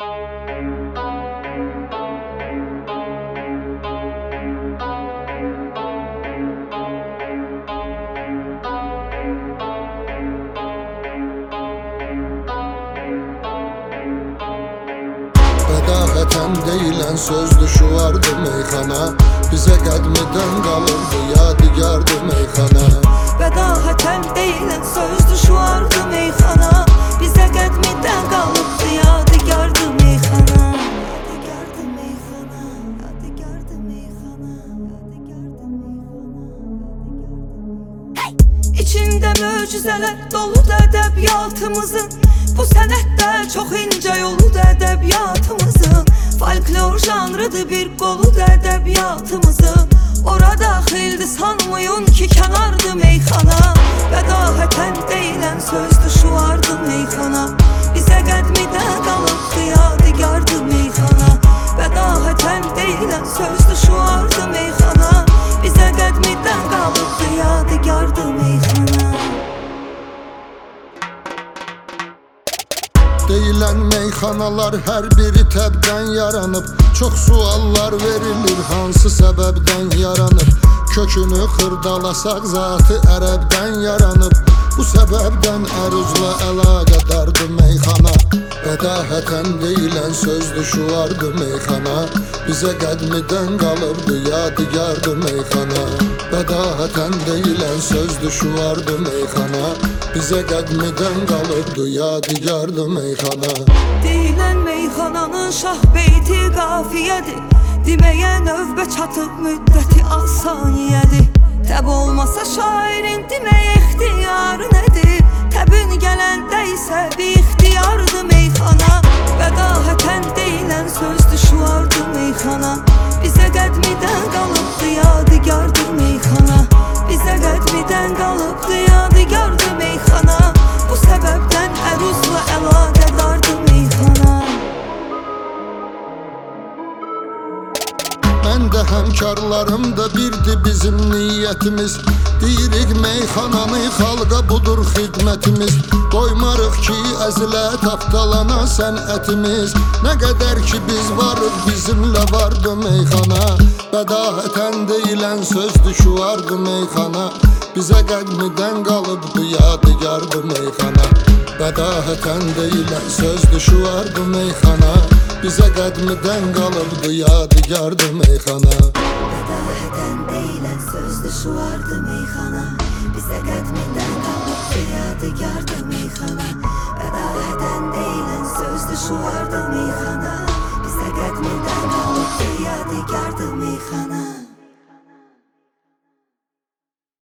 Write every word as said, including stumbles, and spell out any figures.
Bədahətən deyilən sözdü şu vardı meyxana. Bizə qədmidən qalırdı yadigardı meyxana. Bədahətən deyilən sözdü şu vardı meyxana. Bizə qədmidən qalıbdı yadigardı meyxana. Yadigardı meyxana, yadigardı meyxana, yadigardı meyxana. İçində möcüzələr doludur ədəbiyyatımızın. Bu sənətdə çox incə yoludur ədəbiyyatımızın. Folklor janrıdır bir qoludur ədəbiyyatımızın. Ora daxildir sanmayın ki kənardı meyxana. Bədahətən deyilən sözdü şu vardı meyxana. Bizə qədmidən qalıbdı yadigardı meyxana. Bədahətən deyilən sözdü şu vardı meyxana. Bizə qədmidən qalıbdı yadigardı meyxana. Deyilən meyxanalar hər biri təbdən yaranıb. Çox suallar verilir hansı səbəbdən yaranıb. Kökünü xırdalasaq zatı ərəbdən yaranıb. Bu səbəbdən əruzla əlaqədardı meyxana. Bədahətən deyilən sözdü şu vardı meyxana. Bizə qədmidən qalıbdı yadigardı meyxana. Bədahətən deyilən sözdü şu vardı meyxana. Bizə qədmidən qalıbdı yadigardı meyxana. Deyilən meyxananın şah beyti qafiyədir. Deməyə növbə çatıb müddəti az saniyədir. Təb olmasa şairin deməyə ixtiyarı nədir? Təbin gələndə isə bir ixtiyardı meyxana. Bədahətən deyilən sözdü şu vardı meyxana. Bizə qədmidən qalıbdı yadigardı meyxana. Bizə qədmidən qalıbdı yadigardı meyxana. Bu səbəbdən əruzla əlaqədardı meyxana. Mən də həmkarlarım da birdi bizim niyyətimiz. Deyirik meyxananı xalqa budur xidmətimiz. Qoymarıq ki əzilə tapdalana sənətimiz. Nə qədər ki biz varıq bizimlə vardı meyxana. Bədahətən deyilən sözdü şu vardı meyxana. Bizə qədmidən qalıbdı yadigardı meyxana. Bədahətən deyilən sözdü şu vardı meyxana. Bizə qədmidən qalıbdı yadigardı meyxana. Bədahətən deyilən sözdü şu vardı meyxana. Bizə qədmidən qalıbdı yadigardı meyxana. Bədahətən deyilən sözdü şu vardı meyxana.